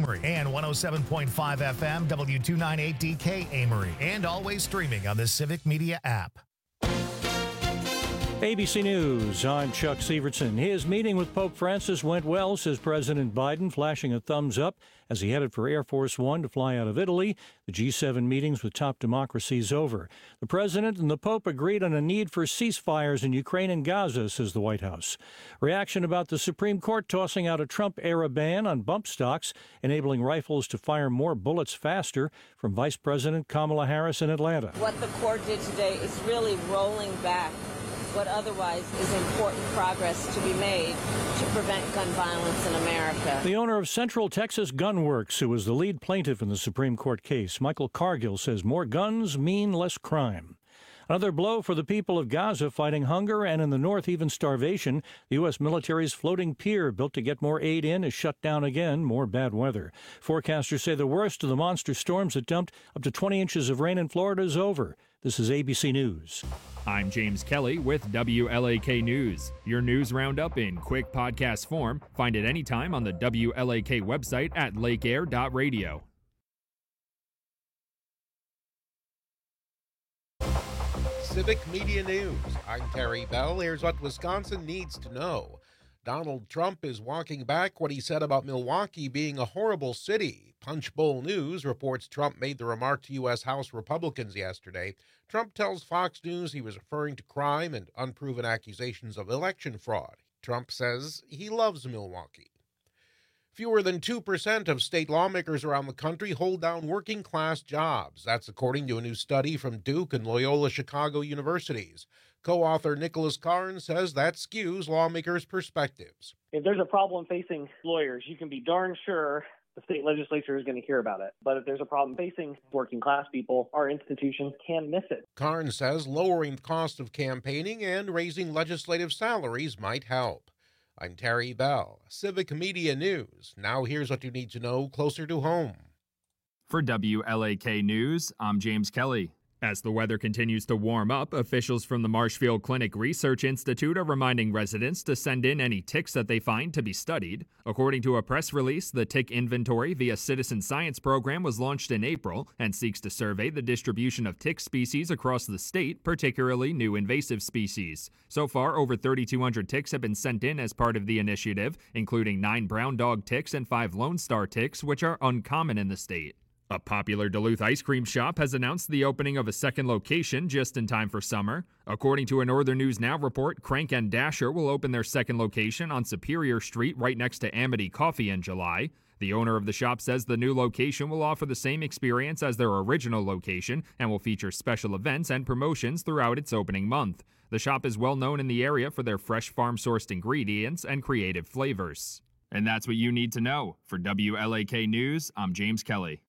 Amory, and 107.5 FM W298DK Amory, and always streaming on the Civic Media app. ABC News, I'm Chuck Severson. His meeting with Pope Francis went well, says President Biden, flashing a thumbs up as he headed for Air Force One to fly out of Italy. The G7 meetings with top democracies over. The President and the Pope agreed on a need for ceasefires in Ukraine and Gaza, says the White House. Reaction about the Supreme Court tossing out a Trump-era ban on bump stocks, enabling rifles to fire more bullets faster, from Vice President Kamala Harris in Atlanta. What the court did today is really rolling back what otherwise is important progress to be made to prevent gun violence in America. The owner of Central Texas Gun Works, who was the lead plaintiff in the Supreme Court case, Michael Cargill, says more guns mean less crime. Another blow for the people of Gaza fighting hunger and in the north even starvation. The U.S. military's floating pier built to get more aid in is shut down again, more bad weather. Forecasters say the worst of the monster storms that dumped up to 20 inches of rain in Florida is over. This is ABC News. I'm James Kelly with WLAK News. Your news roundup in quick podcast form. Find it anytime on the WLAK website at lakeair.radio. Civic Media News. I'm Terry Bell. Here's what Wisconsin needs to know. Donald Trump is walking back what he said about Milwaukee being a horrible city. Punchbowl News reports Trump made the remark to U.S. House Republicans yesterday. Trump tells Fox News he was referring to crime and unproven accusations of election fraud. Trump says he loves Milwaukee. Fewer than 2% of state lawmakers around the country hold down working-class jobs. That's according to a new study from Duke and Loyola Chicago universities. Co-author Nicholas Karn says that skews lawmakers' perspectives. If there's a problem facing lawyers, you can be darn sure the state legislature is going to hear about it. But if there's a problem facing working-class people, our institutions can miss it. Karn says lowering the cost of campaigning and raising legislative salaries might help. I'm Terry Bell, Civic Media News. Now here's what you need to know closer to home. For WLAK News, I'm James Kelly. As the weather continues to warm up, officials from the Marshfield Clinic Research Institute are reminding residents to send in any ticks that they find to be studied. According to a press release, the tick inventory via Citizen Science program was launched in April and seeks to survey the distribution of tick species across the state, particularly new invasive species. So far, over 3,200 ticks have been sent in as part of the initiative, including 9 brown dog ticks and 5 Lone Star ticks, which are uncommon in the state. A popular Duluth ice cream shop has announced the opening of a second location just in time for summer. According to a Northern News Now report, Crank and Dasher will open their second location on Superior Street right next to Amity Coffee in July. The owner of the shop says the new location will offer the same experience as their original location and will feature special events and promotions throughout its opening month. The shop is well known in the area for their fresh farm-sourced ingredients and creative flavors. And that's what you need to know. For WLAK News, I'm James Kelly.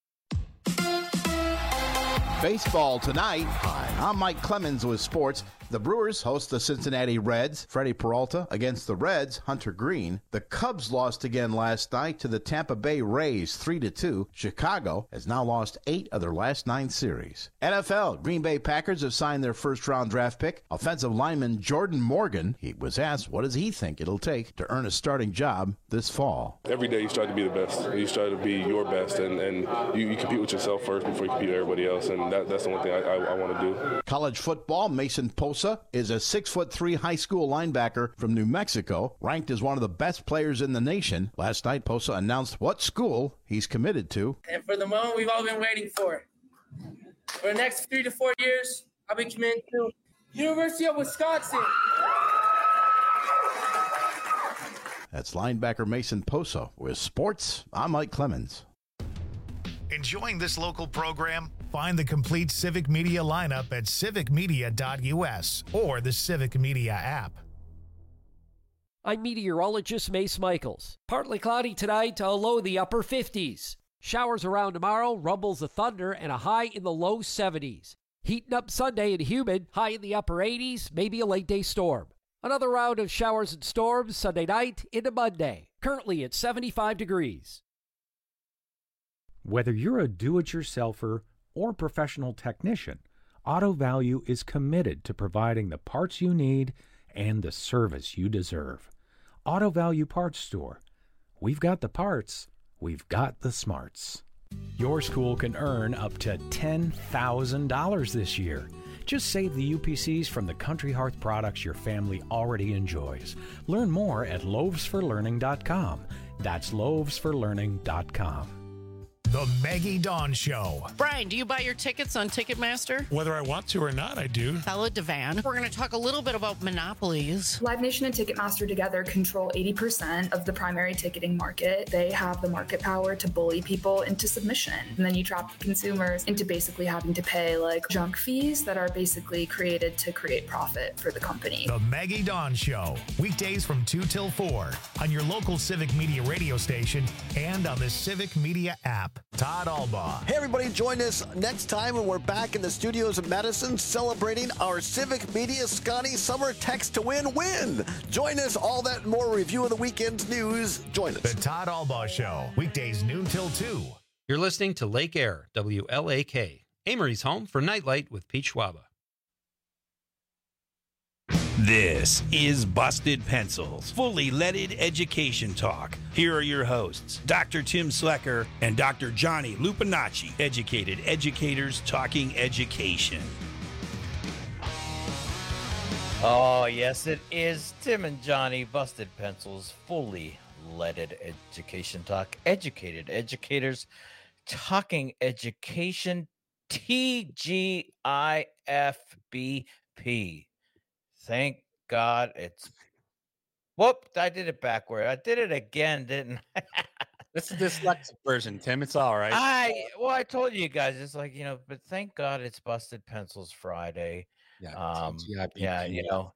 Baseball tonight. Hi, I'm Mike Clemens with sports. The Brewers host the Cincinnati Reds. Freddie Peralta against the Reds, Hunter Green. The Cubs lost again last night to the Tampa Bay Rays 3-2. Chicago has now lost 8 of their last 9 series. NFL, Green Bay Packers have signed their first-round draft pick. Offensive lineman Jordan Morgan, he was asked what does he think it'll take to earn a starting job this fall. Every day you strive to be the best. You strive to be your best, and you compete with yourself first before you compete with everybody else, and that's the one thing I want to do. College football, Mason Posa is a 6'3" high school linebacker from New Mexico, ranked as one of the best players in the nation. Last night, Posa announced what school he's committed to. And for the moment we've all been waiting for. For the next 3 to 4 years, I'll be committed to University of Wisconsin. That's linebacker Mason Posa. With sports, I'm Mike Clemens. Enjoying this local program? Find the complete Civic Media lineup at civicmedia.us or the Civic Media app. I'm meteorologist Mace Michaels. Partly cloudy tonight, a low in the upper 50s. Showers around tomorrow, rumbles of thunder, and a high in the low 70s. Heating up Sunday and humid, high in the upper 80s, maybe a late-day storm. Another round of showers and storms Sunday night into Monday, currently at 75 degrees. Whether you're a do-it-yourselfer or professional technician, Auto Value is committed to providing the parts you need and the service you deserve. Auto Value Parts Store. We've got the parts, we've got the smarts. Your school can earn up to $10,000 this year. Just save the UPCs from the Country Hearth products your family already enjoys. Learn more at loavesforlearning.com. That's loavesforlearning.com. The Maggie Dawn Show. Brian, do you buy your tickets on Ticketmaster? Whether I want to or not, I do. Hello, Devan. We're going to talk a little bit about monopolies. Live Nation and Ticketmaster together control 80% of the primary ticketing market. They have the market power to bully people into submission. And then you trap consumers into basically having to pay like junk fees that are basically created to create profit for the company. The Maggie Dawn Show. Weekdays from 2 till 4 on your local Civic Media radio station and on the Civic Media app. Todd Albaugh. Hey, everybody, join us next time when we're back in the studios of Madison celebrating our Civic Media Scotty Summer Text to Win. Join us, all that and more review of the weekend's news. Join us. The Todd Albaugh Show, weekdays noon till 2. You're listening to Lake Air, WLAK, Amory's home for Nightlight with Pete Schwaba. This is Busted Pencils, fully leaded education talk. Here are your hosts, Dr. Tim Slecker and Dr. Johnny Lupinacci, educated educators talking education. Oh, yes, it is Tim and Johnny, Busted Pencils, fully leaded education talk. Educated educators talking education. TGIFBP. Thank God it's... Whoop, I did it backward. I did it again, didn't I? This is the dyslexic version, Tim. It's all right. I told you guys, it's like, but thank God it's Busted Pencils Friday. Yeah, TGIBP.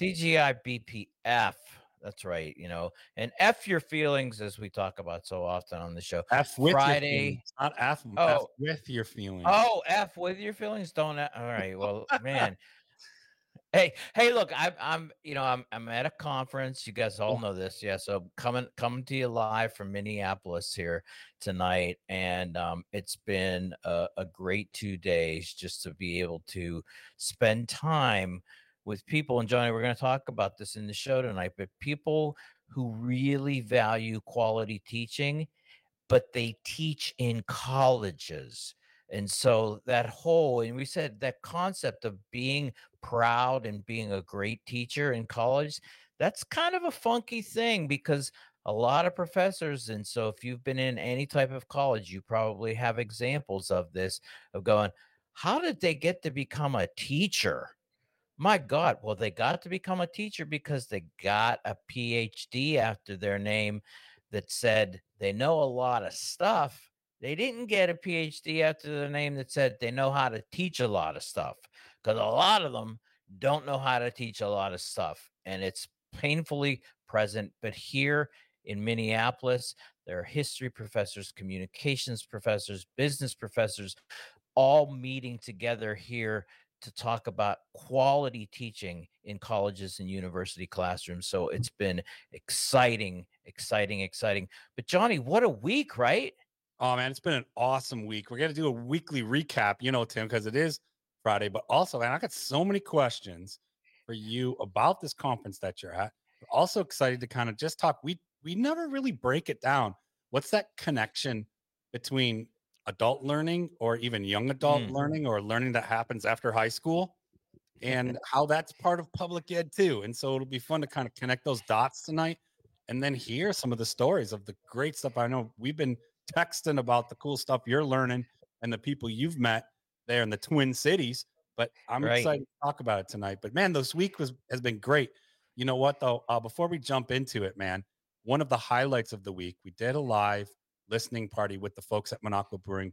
TGIBPF. That's right, and F your feelings, as we talk about so often on the show. F with Friday, your feelings, not F. F with your feelings. Oh, F with your feelings. Don't. All right. Well, man. Hey, look, I'm at a conference. You guys all know this. Yeah. So coming to you live from Minneapolis here tonight. And it's been a great 2 days just to be able to spend time with people. And Johnny, we're going to talk about this in the show tonight, but people who really value quality teaching, but they teach in colleges. And so and we said that concept of being proud and being a great teacher in college, that's kind of a funky thing because a lot of professors, and so if you've been in any type of college, you probably have examples of this, of going, how did they get to become a teacher? My God, well, they got to become a teacher because they got a PhD after their name that said they know a lot of stuff. They didn't get a PhD after the name that said they know how to teach a lot of stuff, because a lot of them don't know how to teach a lot of stuff, and it's painfully present. But here in Minneapolis, there are history professors, communications professors, business professors, all meeting together here to talk about quality teaching in colleges and university classrooms. So it's been exciting. But Johnny, what a week, right? Oh, man, it's been an awesome week. We're going to do a weekly recap, Tim, because it is Friday. But also, man, I got so many questions for you about this conference that you're at. We're also excited to kind of just talk. We never really break it down. What's that connection between adult learning or even young adult learning, or learning that happens after high school, and how that's part of public ed too? And so it'll be fun to kind of connect those dots tonight and then hear some of the stories of the great stuff. I know we've been texting about the cool stuff you're learning and the people you've met there in the Twin Cities, but I'm excited to talk about it tonight. But man, this week has been great. You know what though? Before we jump into it, man, one of the highlights of the week, we did a live listening party with the folks at Minocqua Brewing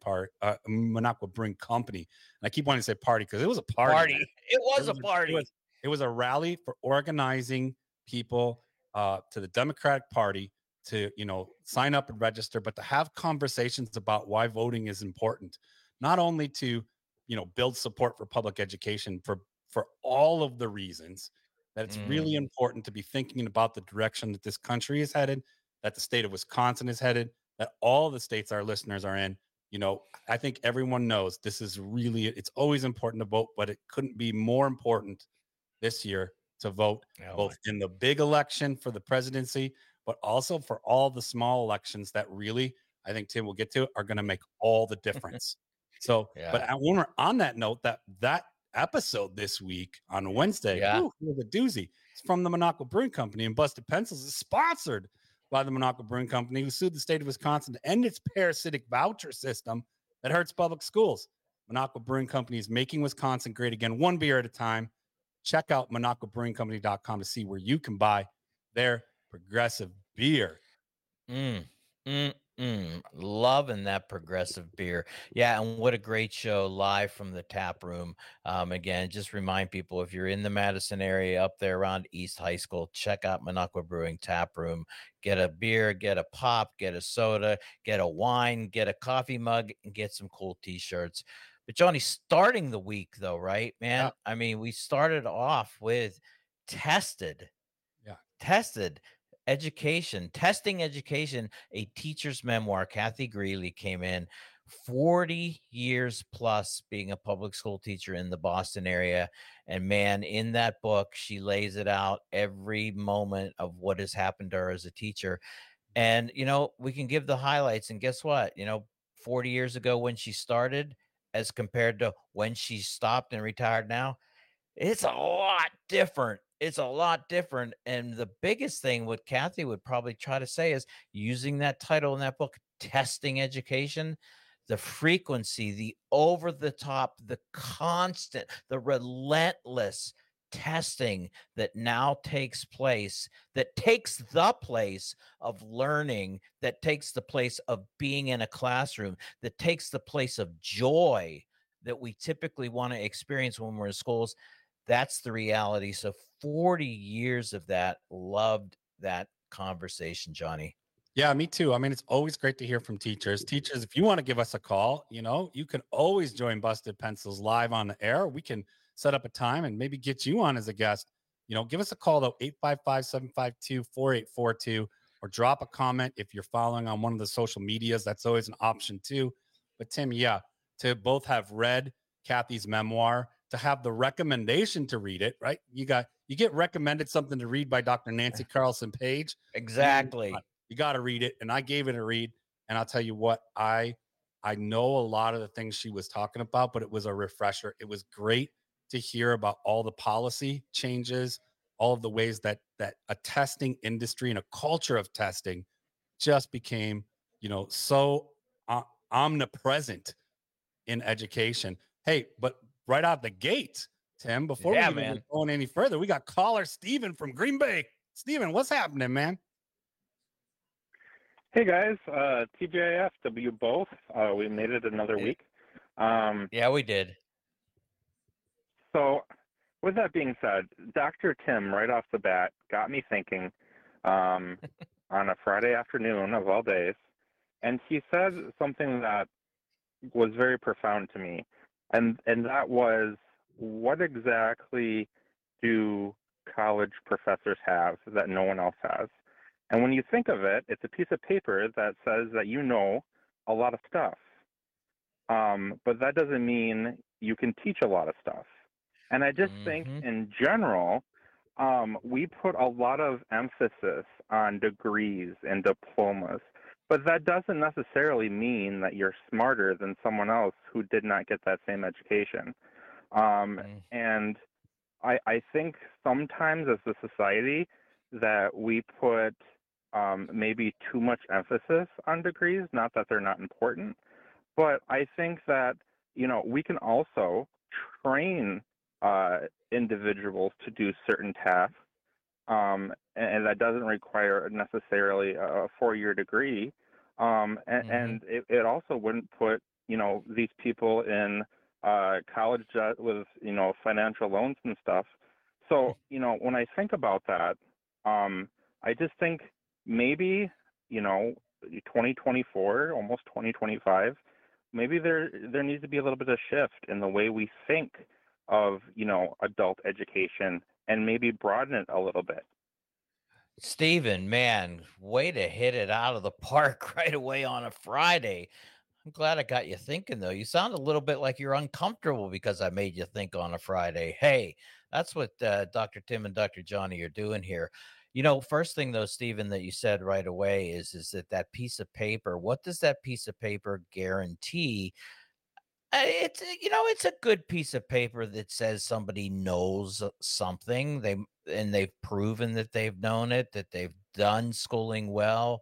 Company. And I keep wanting to say party because it was a party. It was a party. It was a rally for organizing people to the Democratic Party to, sign up and register, but to have conversations about why voting is important, not only to, build support for public education for all of the reasons that it's really important to be thinking about the direction that this country is headed, that the state of Wisconsin is headed, that all the states our listeners are in. I think everyone knows this is really, it's always important to vote, but it couldn't be more important this year to vote, both in the big election for the presidency, but also for all the small elections that really I think Tim will get to, are going to make all the difference. So, but when we're on that note, that episode this week on Wednesday, it was a doozy. It's from the Minocqua Brewing Company, and Busted Pencils is sponsored by the Minocqua Brewing Company, who sued the state of Wisconsin to end its parasitic voucher system that hurts public schools. Minocqua Brewing Company is making Wisconsin great again, one beer at a time. Check out MinocquaBrewingCompany.com to see where you can buy their progressive beer. Loving that progressive beer. Yeah, and what a great show live from the tap room. Again, just remind people, if you're in the Madison area up there around East High School, check out Minocqua Brewing Tap Room. Get a beer, get a pop, get a soda, get a wine, get a coffee mug, and get some cool t-shirts. But Johnny, starting the week though, right, man? I mean, we started off with testing education, a teacher's memoir. Kathy Greeley came in, 40 years plus being a public school teacher in the Boston area. And man, in that book, she lays it out, every moment of what has happened to her as a teacher. And, you know, we can give the highlights. And guess what? You know, 40 years ago when she started, as compared to when she stopped and retired now, it's a lot different. It's a lot different. And the biggest thing what Kathy would probably try to say is, using that title in that book, Testing Education, the frequency, the over the top, the constant, the relentless testing that now takes place, that takes the place of learning, that takes the place of being in a classroom, that takes the place of joy that we typically want to experience when we're in schools. That's the reality. So 40 years of that. Loved that conversation, Johnny. Yeah, me too. I mean, it's always great to hear from teachers. Teachers, if you want to give us a call, you know, you can always join Busted Pencils live on the air. We can set up a time and maybe get you on as a guest. You know, give us a call though, 855-752-4842, or drop a comment if you're following on one of the social medias. That's always an option too. But Tim, to both have read Kathy's memoir, to have the recommendation to read it, right? You get recommended something to read by Dr. Nancy Carlson Page. Exactly. You got to read it. And I gave it a read. And I'll tell you what, I know a lot of the things she was talking about, but it was a refresher. It was great to hear about all the policy changes, all of the ways that a testing industry and a culture of testing just became, you know, so omnipresent in education. Hey, but right out the gate, Tim, before we even go any further, we got caller Steven from Green Bay. Steven, what's happening, man? Hey guys, TGIF, W both. We made it another week. Yeah, we did. So with that being said, Dr. Tim, right off the bat, got me thinking on a Friday afternoon of all days. And he said something that was very profound to me. And that was, what exactly do college professors have that no one else has? And when you think of it, it's a piece of paper that says that you know a lot of stuff. But that doesn't mean you can teach a lot of stuff. And I just think in general, we put a lot of emphasis on degrees and diplomas, but that doesn't necessarily mean that you're smarter than someone else who did not get that same education. And I think sometimes as a society that we put maybe too much emphasis on degrees, not that they're not important, but I think that, you know, we can also train individuals to do certain tasks, and that doesn't require necessarily a 4-year degree. And it also wouldn't put, you know, these people in college debt with, you know, financial loans and stuff. So, you know, when I think about that, I just think maybe, you know, 2024, almost 2025, maybe there needs to be a little bit of shift in the way we think of, you know, adult education, and maybe broaden it a little bit. Steven, man, way to hit it out of the park right away on a Friday. I'm glad I got you thinking, though. You sound a little bit like you're uncomfortable because I made you think on a Friday. Hey, that's what Dr. Tim and Dr. Johnny are doing here. First thing though, Stephen, that you said right away is that piece of paper, what does that piece of paper guarantee? It's a good piece of paper that says somebody knows something. They've proven that they've known it, that they've done schooling well,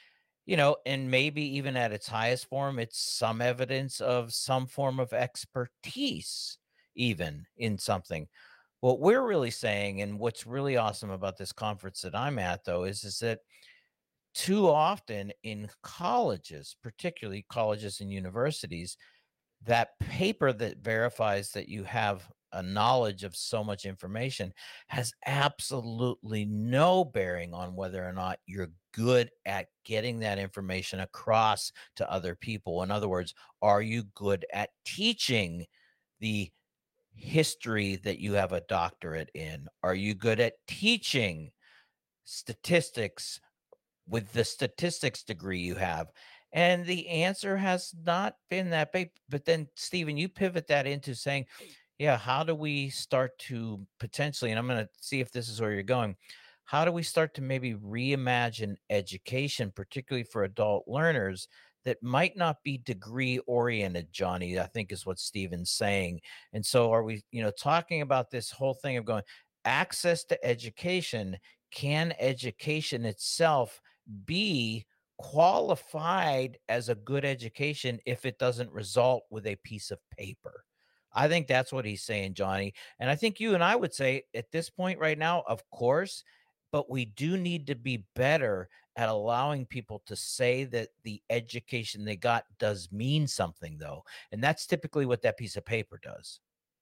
and maybe even at its highest form, it's some evidence of some form of expertise, even in something. What we're really saying, and what's really awesome about this conference that I'm at, though, is that too often in colleges, particularly colleges and universities, that paper that verifies that you have a knowledge of so much information has absolutely no bearing on whether or not you're good at getting that information across to other people. In other words, are you good at teaching the history that you have a doctorate in? Are you good at teaching statistics with the statistics degree you have? And the answer has not been that big. But then, Stephen, you pivot that into saying, yeah, how do we start to potentially, and I'm going to see if this is where you're going, how do we start to maybe reimagine education, particularly for adult learners, that might not be degree oriented, Johnny, I think is what Stephen's saying. And so are we, talking about this whole thing of going access to education? Can education itself be qualified as a good education if it doesn't result with a piece of paper? I think that's what he's saying, Johnny. And I think you and I would say at this point right now, of course, but we do need to be better at allowing people to say that the education they got does mean something, though. And that's typically what that piece of paper does.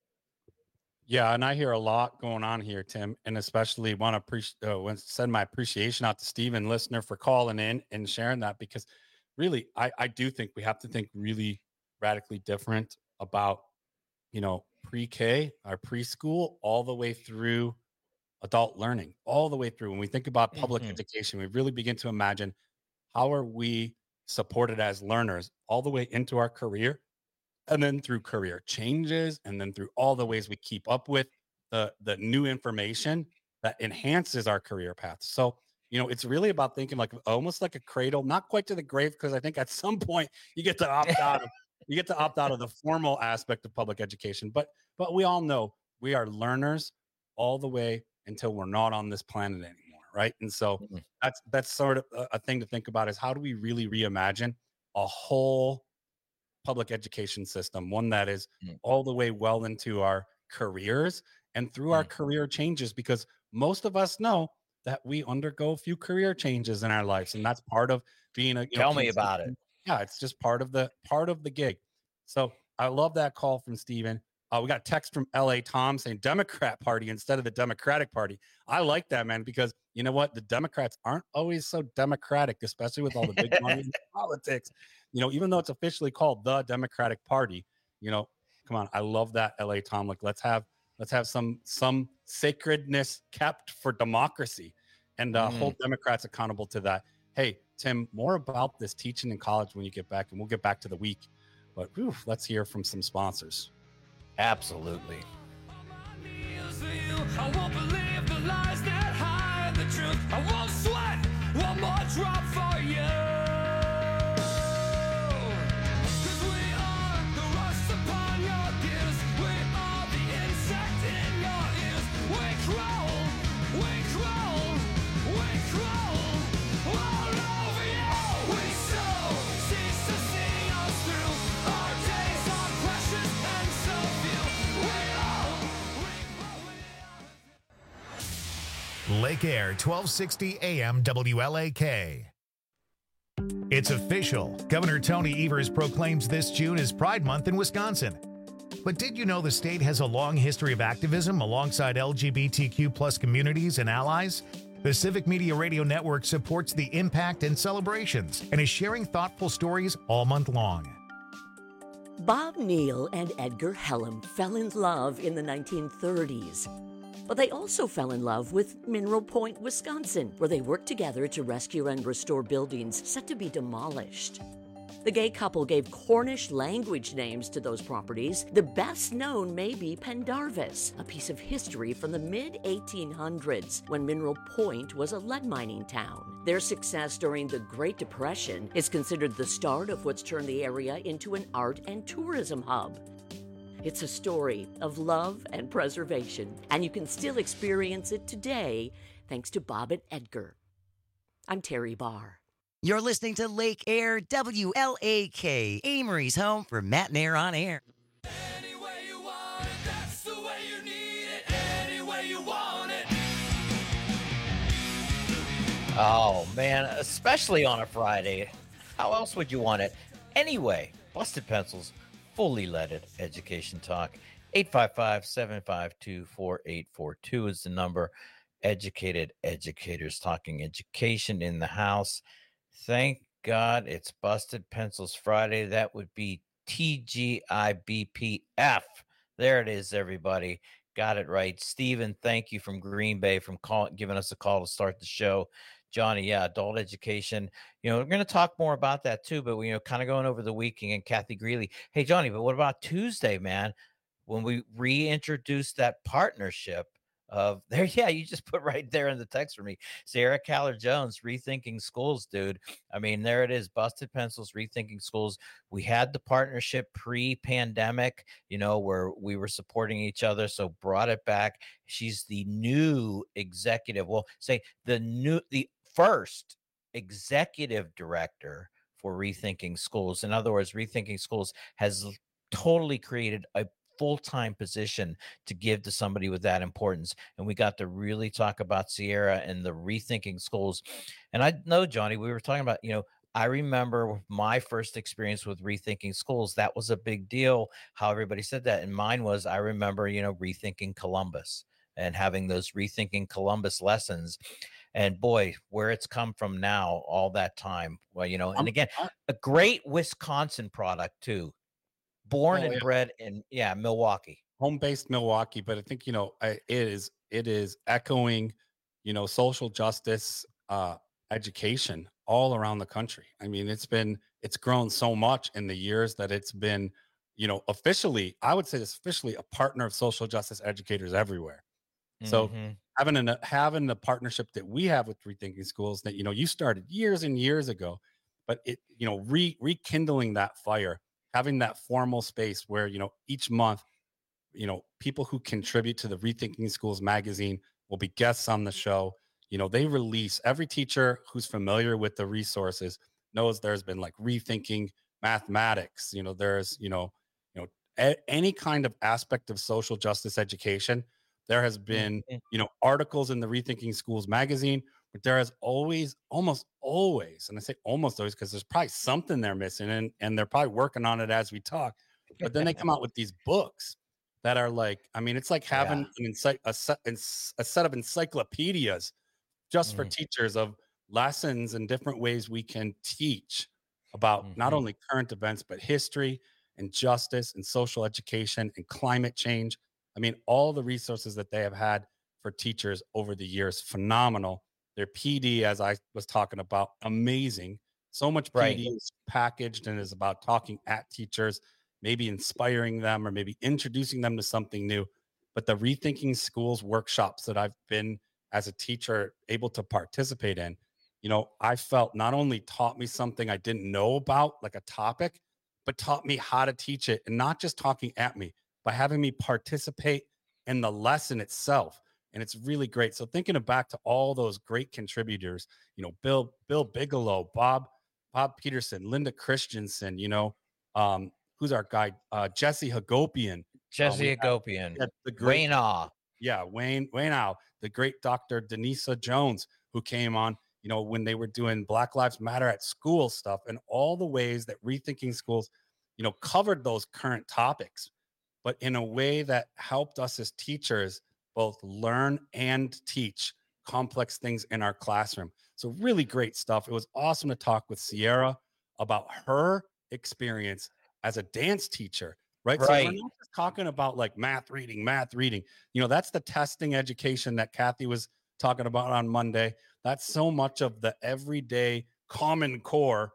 Yeah, and I hear a lot going on here, Tim, and especially want to send my appreciation out to Stephen, listener, for calling in and sharing that, because really, I do think we have to think really radically different about, pre-K, our preschool, all the way through adult learning, all the way through. When we think about public education, we really begin to imagine how are we supported as learners all the way into our career, and then through career changes, and then through all the ways we keep up with the new information that enhances our career path. So, it's really about thinking like almost like a cradle, not quite to the grave, because I think at some point you get to opt out of the formal aspect of public education. But we all know we are learners all the way until we're not on this planet anymore, right? And so that's sort of a thing to think about, is how do we really reimagine a whole public education system, one that is all the way well into our careers and through our career changes, because most of us know that we undergo a few career changes in our lives, and that's part of being a tell me about it. Yeah, it's just part of the gig. So I love that call from Stephen. We got a text from LA Tom saying Democrat Party instead of the Democratic Party. I like that, man, because you know what? The Democrats aren't always so democratic, especially with all the big money in politics. Even though it's officially called the Democratic Party, come on. I love that, LA Tom. Like, let's have some sacredness kept for democracy, and hold Democrats accountable to that. Hey, Tim, more about this teaching in college when you get back, and we'll get back to the week. But let's hear from some sponsors. Absolutely. I won't believe the lies that hide the truth. I won't sweat one more drop for you. 'Cause we are the rust upon your gears. We are the insect in your ears. We crawl, we crawl, we crawl all over you. We so cease to see us through. Our days are precious and so few. Lake Air, 1260 AM WLAK. It's official. Governor Tony Evers proclaims this June as Pride Month in Wisconsin. But did you know the state has a long history of activism alongside LGBTQ plus communities and allies? The Civic Media Radio Network supports the impact and celebrations and is sharing thoughtful stories all month long. Bob Neal and Edgar Hellam fell in love in the 1930s. But they also fell in love with Mineral Point, Wisconsin, where they worked together to rescue and restore buildings set to be demolished. The gay couple gave Cornish language names to those properties. The best known may be Pendarvis, a piece of history from the mid-1800s when Mineral Point was a lead mining town. Their success during the Great Depression is considered the start of what's turned the area into an art and tourism hub. It's a story of love and preservation, and you can still experience it today thanks to Bob and Edgar. I'm Terry Barr. You're listening to Lake Air WLAK, Amory's home for Matt and Air on Air. Oh, man, especially on a Friday. How else would you want it? Anyway, Busted Pencils, fully leaded education talk. 855-752-4842 is the number. Educated educators talking education in the house. Thank God it's Busted Pencils Friday. That would be TGIBPF. There it is, everybody. Got it right. Steven, thank you from Green Bay from giving us a call to start the show. Johnny, yeah, adult education. You know, we're going to talk more about that too, but we, kind of going over the weekend. And Kathy Greeley, hey, Johnny, but what about Tuesday, man? When we reintroduced that partnership of there, yeah, you just put right there in the text for me, Sarah Caller Jones, Rethinking Schools, dude. I mean, there it is, Busted Pencils, Rethinking Schools. We had the partnership pre-pandemic, where we were supporting each other, so brought it back. She's the new executive, the first executive director for Rethinking Schools. In other words, Rethinking Schools has totally created a full-time position to give to somebody with that importance. And we got to really talk about Sierra and the Rethinking Schools. And I know, Johnny, we were talking about, I remember my first experience with Rethinking Schools. That was a big deal, how everybody said that. And mine was, I remember, Rethinking Columbus and having those Rethinking Columbus lessons. And boy, where it's come from now, all that time. Well, and again, a great Wisconsin product too. Born and bred in Milwaukee, home-based Milwaukee, but I think it is echoing social justice education all around the country. I mean, it's grown so much in the years that it's been officially, I would say it's officially a partner of social justice educators everywhere. So having the partnership that we have with Rethinking Schools that you started years and years ago, but it rekindling that fire, having that formal space where, each month, people who contribute to the Rethinking Schools magazine will be guests on the show. They release, every teacher who's familiar with the resources knows there's been like Rethinking Mathematics, there's, any kind of aspect of social justice education. There has been, articles in the Rethinking Schools magazine, but there has almost always, and I say almost always because there's probably something they're missing, and they're probably working on it as we talk. But then they come out with these books that are like, I mean, it's like having a set of encyclopedias just for teachers of lessons and different ways we can teach about not only current events, but history and justice and social education and climate change. I mean, all the resources that they have had for teachers over the years, phenomenal. Their PD, as I was talking about, amazing. So much PD is packaged and is about talking at teachers, maybe inspiring them or maybe introducing them to something new. But the Rethinking Schools workshops that I've been, as a teacher, able to participate in, I felt not only taught me something I didn't know about, like a topic, but taught me how to teach it, and not just talking at me, by having me participate in the lesson itself. And it's really great. So thinking back to all those great contributors, Bill Bigelow, Bob Peterson, Linda Christensen, who's our guy? Jesse Hagopian. The great Wayne. Yeah, Wayne the great Dr. Denisa Jones, who came on, when they were doing Black Lives Matter at School stuff, and all the ways that Rethinking Schools, covered those current topics, but in a way that helped us as teachers both learn and teach complex things in our classroom. So really great stuff. It was awesome to talk with Sierra about her experience as a dance teacher, right? So we're not just talking about like math reading. That's the testing education that Kathy was talking about on Monday. That's so much of the everyday Common Core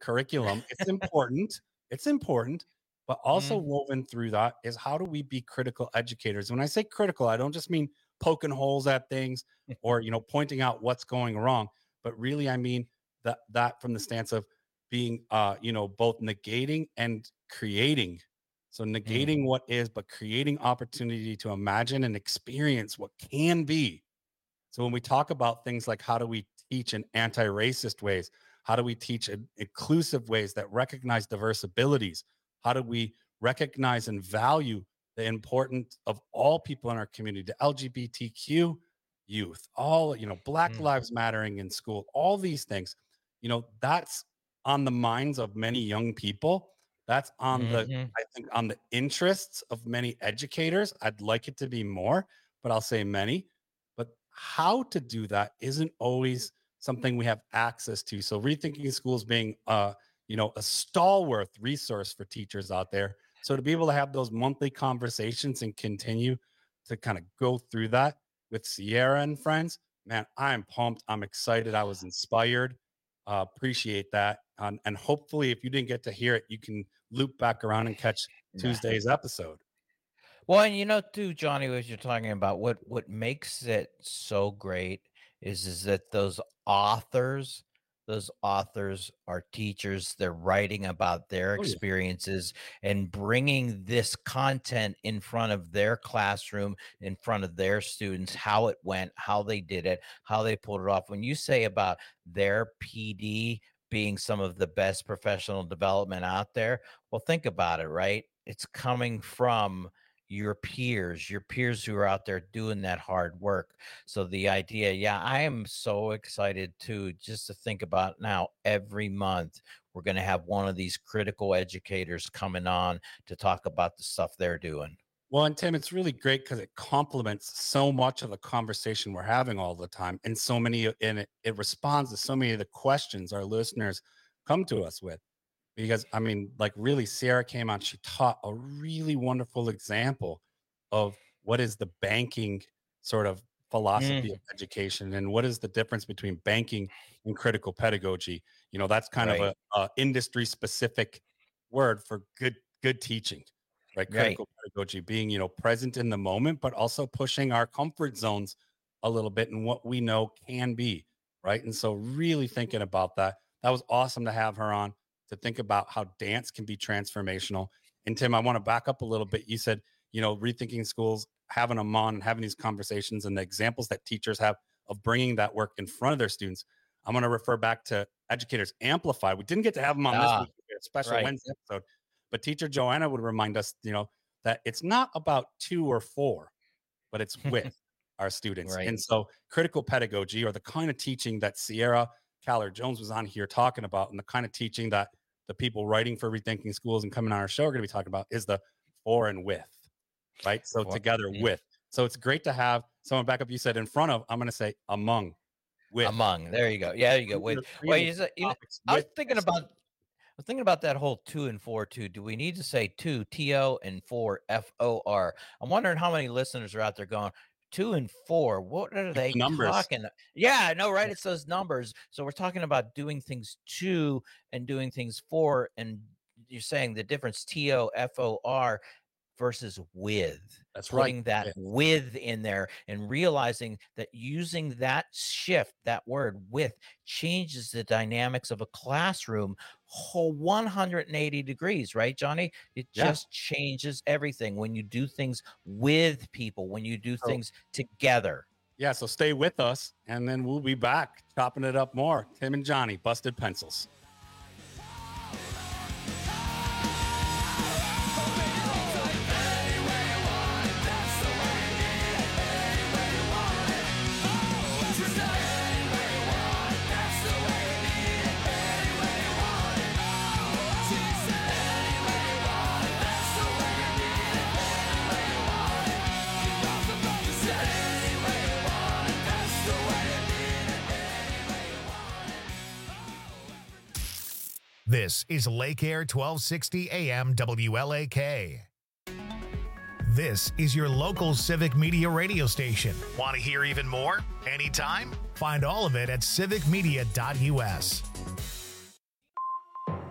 curriculum. It's important. It's important. But also woven through that is how do we be critical educators? When I say critical, I don't just mean poking holes at things or, pointing out what's going wrong, but really I mean that from the stance of being, both negating and creating. So negating what is, but creating opportunity to imagine and experience what can be. So when we talk about things like how do we teach in anti-racist ways, how do we teach in inclusive ways that recognize diverse abilities? How do we recognize and value the importance of all people in our community, the LGBTQ youth, all, Black Lives Mattering in school, all these things, that's on the minds of many young people. That's on I think on the interests of many educators. I'd like it to be more, but I'll say many. But how to do that isn't always something we have access to. So Rethinking Schools being a stalwart resource for teachers out there. So to be able to have those monthly conversations and continue to kind of go through that with Sierra and friends, man, I'm pumped. I'm excited. I was inspired. Appreciate that. And hopefully if you didn't get to hear it, you can loop back around and catch Tuesday's episode. Well, and too, Johnny, what you're talking about, what makes it so great is that those authors are teachers. They're writing about their experiences and bringing this content in front of their classroom, in front of their students, how it went, how they did it, how they pulled it off. When you say about their PD being some of the best professional development out there, well, think about it, right? It's coming from your peers who are out there doing that hard work. So the idea, I am so excited too, just to think about now every month we're going to have one of these critical educators coming on to talk about the stuff they're doing. Well, and Tim, it's really great because it complements so much of the conversation we're having all the time, and it responds to so many of the questions our listeners come to us with. Because really Sierra came on, she taught a really wonderful example of what is the banking sort of philosophy of education and what is the difference between banking and critical pedagogy. That's kind of a industry specific word for good teaching, right? Critical pedagogy being, present in the moment, but also pushing our comfort zones a little bit and what we know can be, right? And so really thinking about that was awesome to have her on, to think about how dance can be transformational. And Tim, I want to back up a little bit. You said, Rethinking Schools, having them on, having these conversations and the examples that teachers have of bringing that work in front of their students. I'm going to refer back to Educators Amplified. We didn't get to have them on this week, a special Wednesday episode, but teacher Joanna would remind us, that it's not about 2 or 4, but it's with our students. And so critical pedagogy, or the kind of teaching that Sierra Caller-Jones was on here talking about, and the kind of teaching that the people writing for Rethinking Schools and coming on our show are going to be talking about, is the for and with, right? So together with. So it's great to have someone back up. You said in front of, I'm going to say among, with. Among, there you go. Yeah, there you go. With. Well, I was thinking about that whole 2 and 4 too. Do we need to say 2 TO and 4 FOR? I'm wondering how many listeners are out there going, 2 and 4, what are they talking? Yeah, I know, right? It's those numbers. So we're talking about doing things to and doing things for, and you're saying the difference TOFOR versus with. That's putting that with in there and realizing that using that shift, that word with, changes the dynamics of a classroom whole 180 degrees, right, Johnny? It just changes everything when you do things with people, when you do things together. Yeah, so stay with us, and then we'll be back chopping it up more. Tim and Johnny, Busted Pencils. This is Lake Air 1260 AM WLAK. This is your local civic media radio station. Want to hear even more? Anytime? Find all of it at civicmedia.us.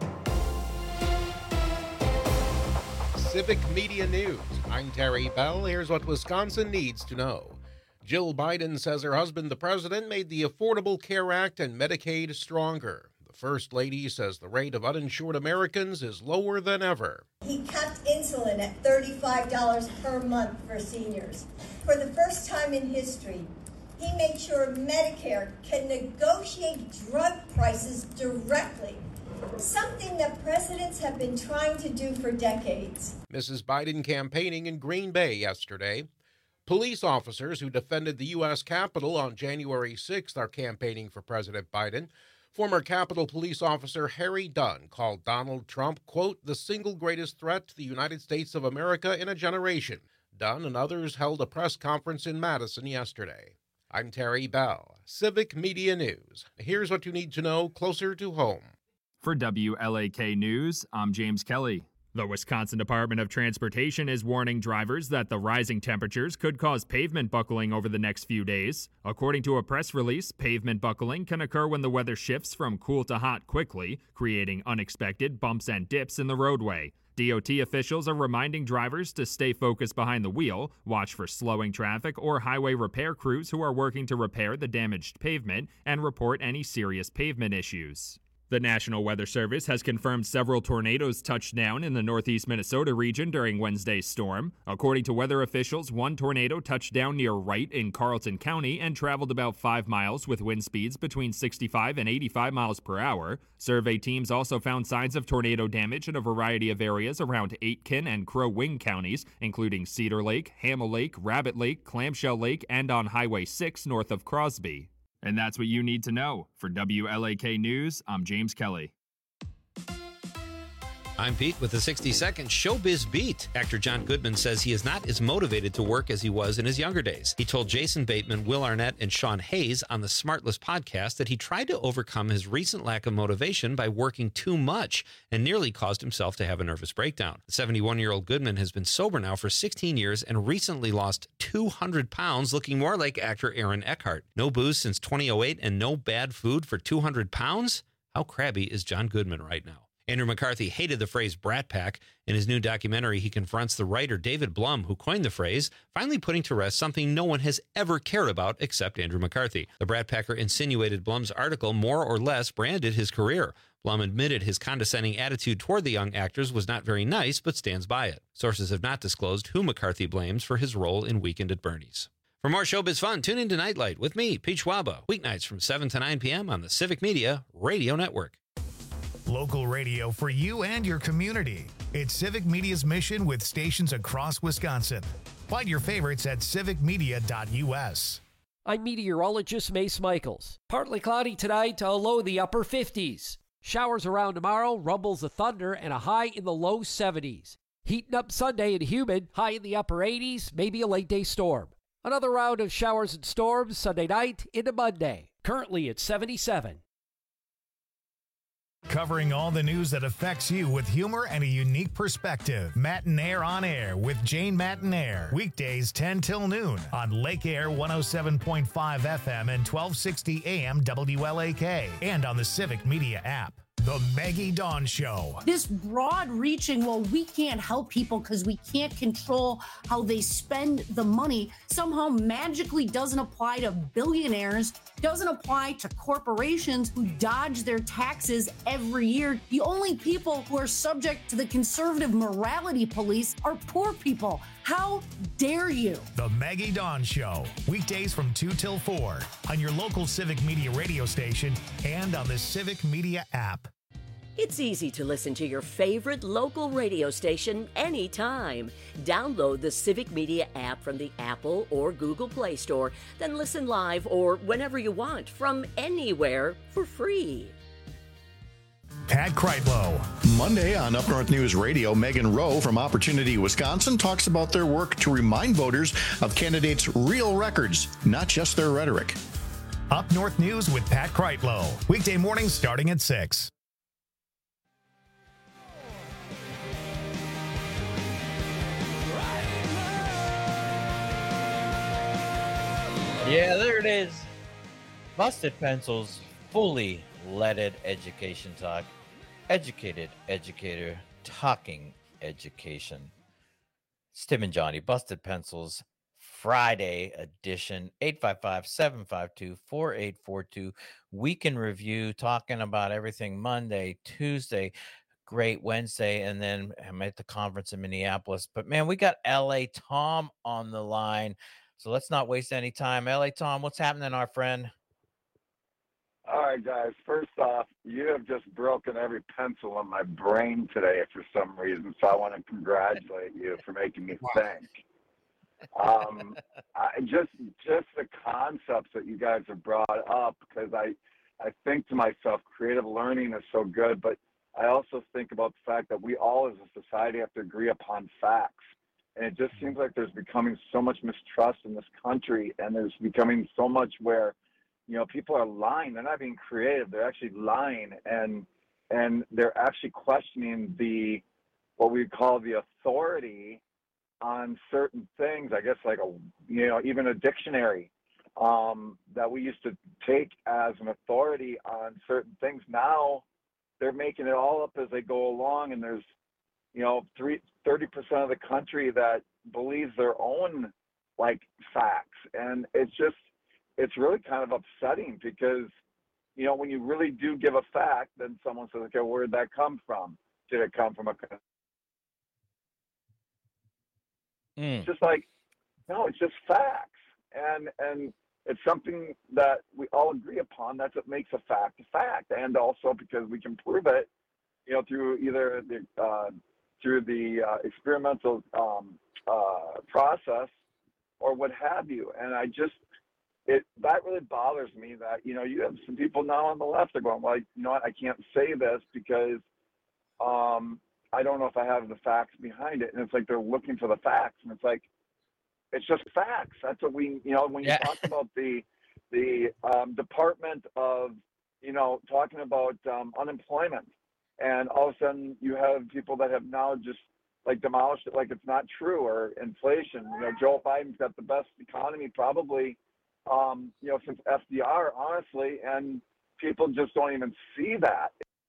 Civic Media News. I'm Terry Bell. Here's what Wisconsin needs to know. Jill Biden says her husband, the president, made the Affordable Care Act and Medicaid stronger. The First Lady says the rate of uninsured Americans is lower than ever. He kept insulin at $35 per month for seniors. For the first time in history, he made sure Medicare can negotiate drug prices directly, something that presidents have been trying to do for decades. Mrs. Biden campaigning in Green Bay yesterday. Police officers who defended the U.S. Capitol on January 6th are campaigning for President Biden. Former Capitol Police officer Harry Dunn called Donald Trump, quote, the single greatest threat to the United States of America in a generation. Dunn and others held a press conference in Madison yesterday. I'm Terry Bell, Civic Media News. Here's what you need to know closer to home. For WLAK News, I'm James Kelly. The Wisconsin Department of Transportation is warning drivers that the rising temperatures could cause pavement buckling over the next few days. According to a press release, pavement buckling can occur when the weather shifts from cool to hot quickly, creating unexpected bumps and dips in the roadway. DOT officials are reminding drivers to stay focused behind the wheel, watch for slowing traffic or highway repair crews who are working to repair the damaged pavement, and report any serious pavement issues. The National Weather Service has confirmed several tornadoes touched down in the northeast Minnesota region during Wednesday's storm. According to weather officials, one tornado touched down near Wright in Carleton County and traveled about 5 miles with wind speeds between 65 and 85 miles per hour. Survey teams also found signs of tornado damage in a variety of areas around Aitkin and Crow Wing counties, including Cedar Lake, Hamel Lake, Rabbit Lake, Clamshell Lake, and on Highway 6 north of Crosby. And that's what you need to know. For WLAK News, I'm James Kelly. I'm Pete with the 60-second Showbiz Beat. Actor John Goodman says he is not as motivated to work as he was in his younger days. He told Jason Bateman, Will Arnett, and Sean Hayes on the Smartless podcast that he tried to overcome his recent lack of motivation by working too much and nearly caused himself to have a nervous breakdown. The 71-year-old Goodman has been sober now for 16 years and recently lost 200 pounds, looking more like actor Aaron Eckhart. No booze since 2008 and no bad food for 200 pounds? How crabby is John Goodman right now? Andrew McCarthy hated the phrase Brat Pack. In his new documentary, he confronts the writer David Blum, who coined the phrase, finally putting to rest something no one has ever cared about except Andrew McCarthy. The Brat Packer insinuated Blum's article more or less branded his career. Blum admitted his condescending attitude toward the young actors was not very nice, but stands by it. Sources have not disclosed who McCarthy blames for his role in Weekend at Bernie's. For more showbiz fun, tune in to Nightlight with me, Pete Schwaba, weeknights from 7 to 9 p.m. on the Civic Media Radio Network. Local radio for you and your community. It's Civic Media's mission with stations across Wisconsin. Find your favorites at civicmedia.us. I'm meteorologist Mace Michaels. Partly cloudy tonight to a low in the upper 50s. Showers around tomorrow, rumbles of thunder, and a high in the low 70s. Heating up Sunday and humid, high in the upper 80s, maybe a late day storm. Another round of showers and storms Sunday night into Monday. Currently at 77. Covering all the news that affects you with humor and a unique perspective. Matinaire on Air with Jane Matinaire. Weekdays 10 till noon on Lake Air 107.5 FM and 1260 AM WLAK. And on the Civic Media app. The Maggie Dawn Show. This broad-reaching, well, we can't help people because we can't control how they spend the money, somehow magically doesn't apply to billionaires, doesn't apply to corporations who dodge their taxes every year. The only people who are subject to the conservative morality police are poor people. How dare you? The Maggie Dawn Show. Weekdays from 2 till 4 on your local Civic Media radio station and on the Civic Media app. It's easy to listen to your favorite local radio station anytime. Download the Civic Media app from the Apple or Google Play Store, then listen live or whenever you want from anywhere for free. Pat Kreitlow. Monday on Up North News Radio, Megan Rowe from Opportunity Wisconsin talks about their work to remind voters of candidates' real records, not just their rhetoric. Up North News with Pat Kreitlow. Weekday mornings starting at 6. Yeah, there it is. Busted Pencils, fully leaded education talk. Educated educator talking education. It's Tim and Johnny, Busted Pencils, Friday edition, 855-752-4842. Week in review, talking about everything Monday, Tuesday, great Wednesday, and then I'm at the conference in Minneapolis. But man, we got LA Tom on the line. So let's not waste any time. LA Tom, what's happening, our friend? All right, guys. First off, you have just broken every pencil in my brain today for some reason. So I want to congratulate you for making me think. Just the concepts that you guys have brought up, because I think to myself, creative learning is so good, but I also think about the fact that we all as a society have to agree upon facts. And it just seems like there's becoming so much mistrust in this country, and there's becoming so much where, you know, people are lying. They're not being creative. They're actually lying, and they're actually questioning what we call the authority on certain things. I guess like even a dictionary that we used to take as an authority on certain things. Now they're making it all up as they go along, and there's 30% of the country that believes their own like facts, and it's really kind of upsetting because, when you really do give a fact, then someone says, okay, where did that come from? Did it come from It's just like, no, it's just facts. And it's something that we all agree upon. That's what makes a fact. And also because we can prove it, through either the experimental process or what have you. And that really bothers me that, you have some people now on the left that are going, well, you know what, I can't say this because I don't know if I have the facts behind it. And it's like they're looking for the facts. And it's like, it's just facts. That's what when you talk about the Department of, talking about unemployment, and all of a sudden you have people that have now just like demolished it like it's not true, or inflation. Joe Biden's got the best economy probably since FDR, honestly, and people just don't even see that.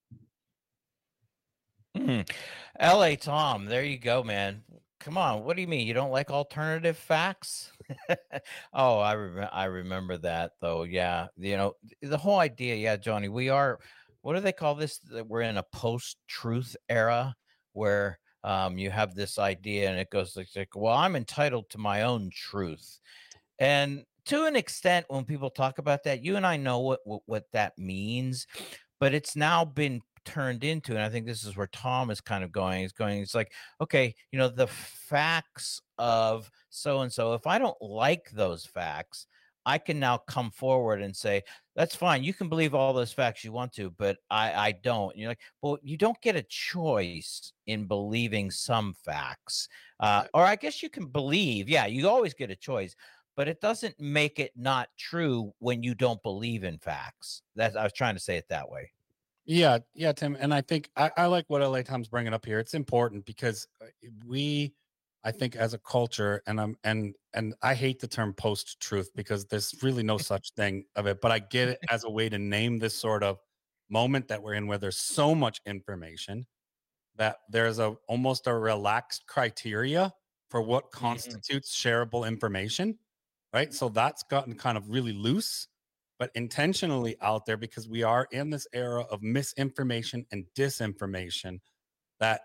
LA Tom, there you go, man. Come on, what do you mean? You don't like alternative facts? Oh, I remember that though. Yeah, the whole idea. Yeah, Johnny, we are. What do they call this? That we're in a post-truth era where you have this idea, and it goes like, well, I'm entitled to my own truth, and to an extent, when people talk about that, you and I know what that means, but it's now been turned into, and I think this is where Tom is kind of going. It's like, okay, the facts of so and so. If I don't like those facts, I can now come forward and say, that's fine. You can believe all those facts you want to, but I don't. And you're like, well, you don't get a choice in believing some facts, or I guess you can believe. Yeah, you always get a choice. But it doesn't make it not true when you don't believe in facts. I was trying to say it that way. Yeah, Tim. And I think I like what LA Tom's bringing up here. It's important because I think as a culture, and I hate the term post-truth because there's really no such thing of it, but I get it as a way to name this sort of moment that we're in where there's so much information that there's almost a relaxed criteria for what constitutes shareable information. Right. So that's gotten kind of really loose, but intentionally out there because we are in this era of misinformation and disinformation that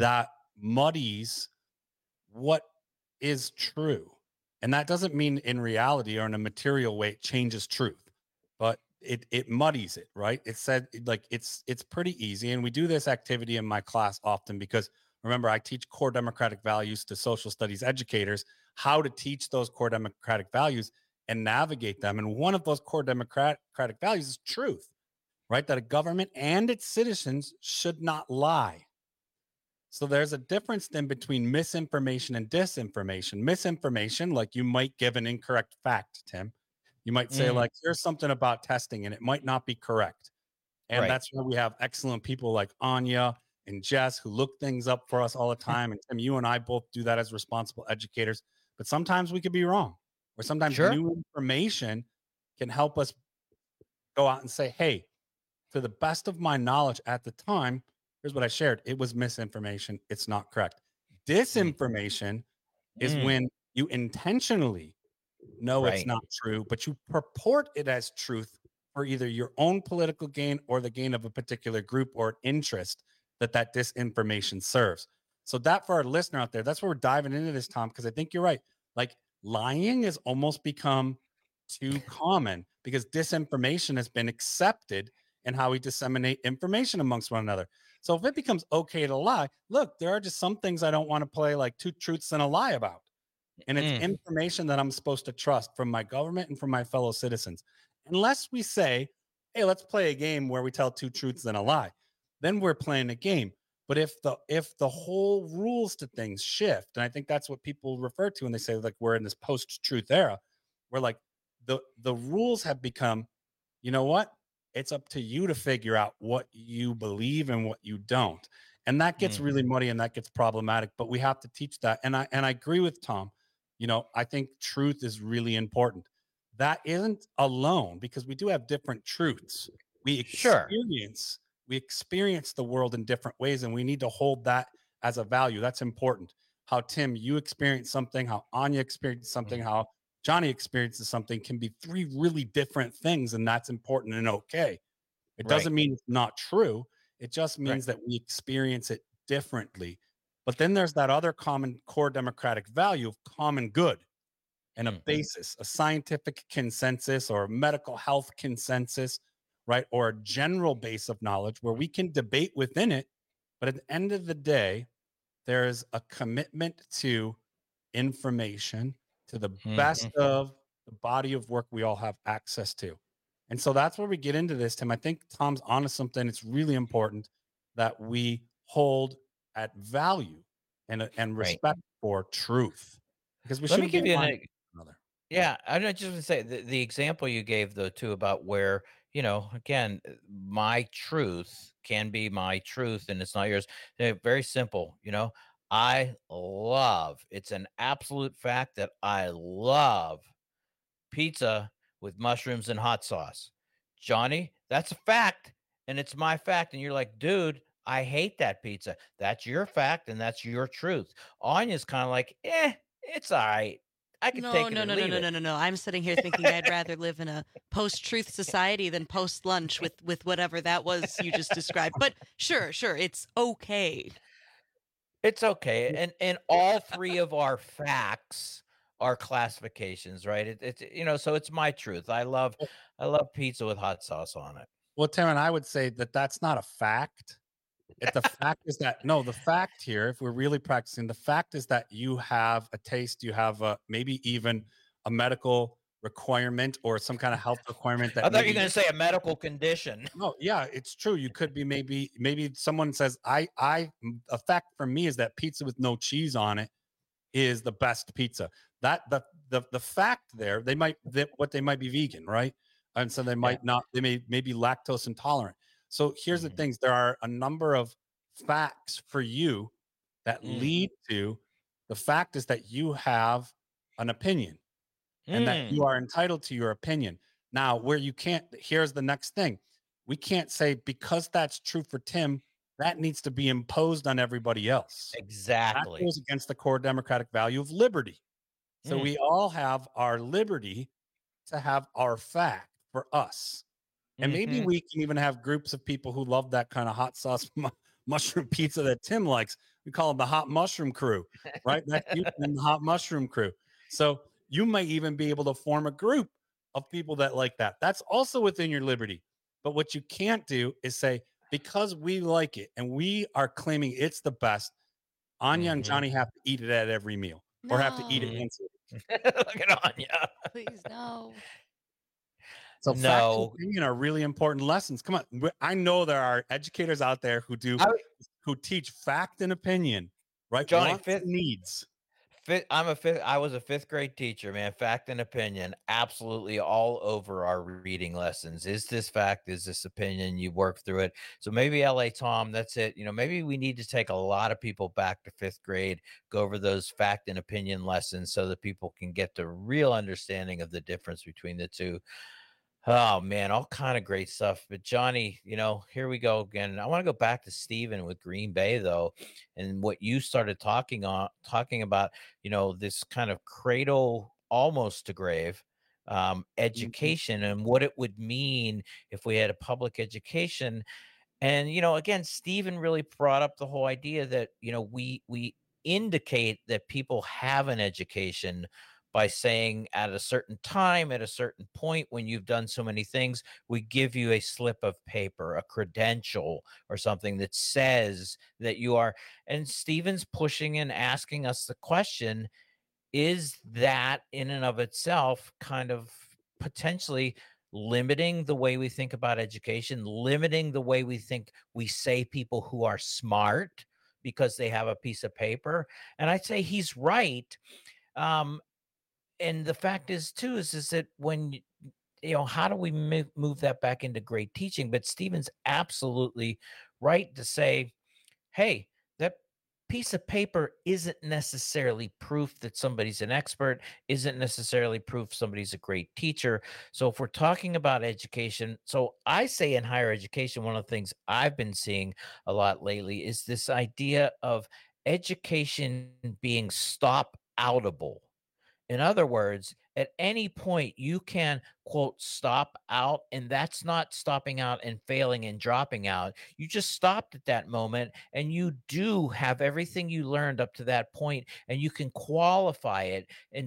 muddies what is true. And that doesn't mean in reality or in a material way it changes truth, but it muddies it. Right. It said like it's pretty easy. And we do this activity in my class often because remember, I teach core democratic values to social studies educators, how to teach those core democratic values and navigate them. And one of those core democratic values is truth, right? That a government and its citizens should not lie. So there's a difference then between misinformation and disinformation. Misinformation, like you might give an incorrect fact, Tim. You might say like, here's something about testing and it might not be correct. And that's why we have excellent people like Anya and Jess who look things up for us all the time. And Tim, you and I both do that as responsible educators, but sometimes we could be wrong, or sometimes new information can help us go out and say, hey, to the best of my knowledge at the time, here's what I shared. It was misinformation. It's not correct. Disinformation is when you intentionally know it's Right. not true, but you purport it as truth for either your own political gain or the gain of a particular group or interest that disinformation serves. So that for our listener out there, that's where we're diving into this, Tom, because I think you're right. Like lying has almost become too common because disinformation has been accepted in how we disseminate information amongst one another. So if it becomes okay to lie, look, there are just some things I don't want to play like two truths and a lie about. And it's information that I'm supposed to trust from my government and from my fellow citizens. Unless we say, hey, let's play a game where we tell two truths and a lie, then we're playing a game. But if the whole rules to things shift, and I think that's what people refer to when they say like we're in this post-truth era, where like the rules have become, you know what? It's up to you to figure out what you believe and what you don't. And that gets really muddy and that gets problematic, but we have to teach that. And I agree with Tom. You know, I think truth is really important. That isn't alone because we do have different truths. We experience the world in different ways, and we need to hold that as a value. That's important. How Tim, you experience something, how Anya experienced something, how Johnny experiences something can be three really different things, and that's important and okay. It doesn't mean it's not true. It just means that we experience it differently. But then there's that other common core democratic value of common good and a basis, a scientific consensus or a medical health consensus, right? Or a general base of knowledge where we can debate within it. But at the end of the day, there's a commitment to information, to the best of the body of work we all have access to. And so that's where we get into this, Tim. I think Tom's onto something. It's really important that we hold at value and respect for truth, because we shouldn't give you another. Yeah, I'm just going to say the example you gave though too about where, you know, again, my truth can be my truth and it's not yours. Very simple, you know. It's an absolute fact that I love pizza with mushrooms and hot sauce. Johnny, that's a fact and it's my fact. And you're like, dude, I hate that pizza. That's your fact and that's your truth. Anya's kind of like, it's all right. I can take it or leave it. No. I'm sitting here thinking I'd rather live in a post-truth society than post-lunch with whatever that was you just described. But sure, it's okay. It's okay. And all three of our facts are classifications, right? It's you know, so it's my truth. I love pizza with hot sauce on it. Well, Tim, and I would say that that's not a fact. The fact is that the fact here, if we're really practicing, the fact is that you have a taste, you have maybe even a medical requirement or some kind of health requirement that I thought you were going to say a medical condition. No, yeah, it's true. You could be maybe someone says a fact for me is that pizza with no cheese on it is the best pizza. That the fact there, they might be vegan, right? And so they might not, they may be lactose intolerant. So here's the things. There are a number of facts for you that lead to the fact is that you have an opinion and that you are entitled to your opinion. Now, where you can't, here's the next thing. We can't say because that's true for Tim, that needs to be imposed on everybody else. Exactly. That goes against the core democratic value of liberty. So we all have our liberty to have our fact for us. And maybe we can even have groups of people who love that kind of hot sauce mushroom pizza that Tim likes. We call them the hot mushroom crew, right? That's you and the hot mushroom crew. So you might even be able to form a group of people that like that. That's also within your liberty. But what you can't do is say, because we like it and we are claiming it's the best, Anya and Johnny have to eat it at every meal or have to eat it once a week. Look at Anya. Please, no. So fact and opinion are really important lessons. Come on. I know there are educators out there who teach fact and opinion, right? Johnny, needs. I was a fifth grade teacher, man. Fact and opinion, absolutely all over our reading lessons. Is this fact? Is this opinion? You work through it. So maybe LA Tom, that's it. You know, maybe we need to take a lot of people back to fifth grade, go over those fact and opinion lessons so that people can get the real understanding of the difference between the two. Oh man, all kind of great stuff. But Johnny, here we go again. I want to go back to Steven with Green Bay though, and what you started talking about, this kind of cradle almost to grave education and what it would mean if we had a public education. And again, Steven really brought up the whole idea that we indicate that people have an education by saying at a certain time, at a certain point, when you've done so many things, we give you a slip of paper, a credential or something that says that you are. And Steven's pushing and asking us the question, is that in and of itself kind of potentially limiting the way we think about education, limiting the way we say people who are smart because they have a piece of paper? And I'd say he's right. And the fact is too is that when how do we move that back into great teaching? But Steven's absolutely right to say, hey, that piece of paper isn't necessarily proof that somebody's an expert, isn't necessarily proof somebody's a great teacher. So if we're talking about education, so I say in higher education, one of the things I've been seeing a lot lately is this idea of education being stop-outable. In other words, at any point you can, quote, stop out, and that's not stopping out and failing and dropping out. You just stopped at that moment, and you do have everything you learned up to that point, and you can qualify it. And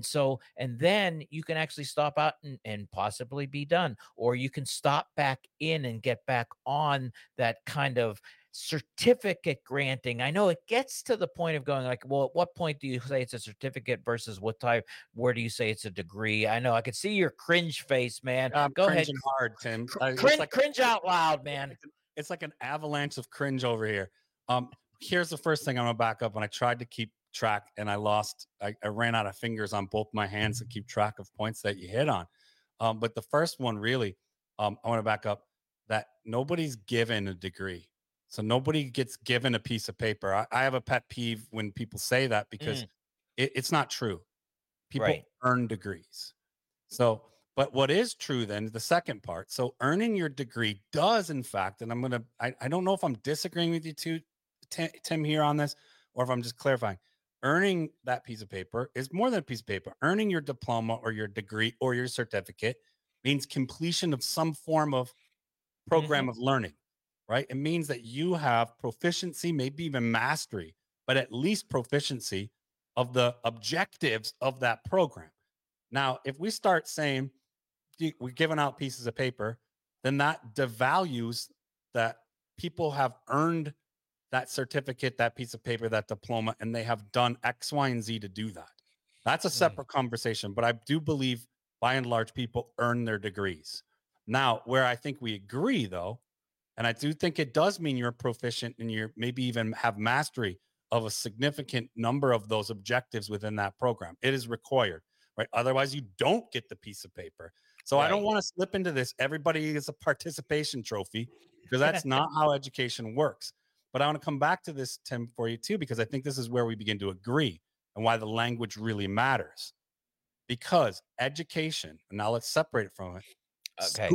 then you can actually stop out and possibly be done, or you can stop back in and get back on that kind of certificate granting. I know it gets to the point of going like, well, at what point do you say it's a certificate versus where do you say it's a degree? I know I could see your cringe face, man. Go ahead. Hard, Tim. Cringe out loud, man. It's like an avalanche of cringe over here. Here's the first thing I'm gonna back up. When I tried to keep track and I ran out of fingers on both my hands to keep track of points that you hit on. But the first one really, I want to back up that nobody's given a degree. So nobody gets given a piece of paper. I have a pet peeve when people say that because it's not true. People earn degrees. So, but what is true then, the second part. So earning your degree does, in fact, and I don't know if I'm disagreeing with you too, Tim, here on this, or if I'm just clarifying. Earning that piece of paper is more than a piece of paper. Earning your diploma or your degree or your certificate means completion of some form of program of learning. Right? It means that you have proficiency, maybe even mastery, but at least proficiency of the objectives of that program. Now, if we start saying we're giving out pieces of paper, then that devalues that people have earned that certificate, that piece of paper, that diploma, and they have done X, Y, and Z to do that. That's a separate conversation, but I do believe by and large people earn their degrees. Now, where I think we agree though, and I do think it does mean you're proficient and you're maybe even have mastery of a significant number of those objectives within that program. It is required, right? Otherwise, you don't get the piece of paper. So I don't want to slip into this. Everybody gets a participation trophy because that's not how education works. But I want to come back to this, Tim, for you too, because I think this is where we begin to agree and why the language really matters. Because education, and now let's separate it from it. Okay.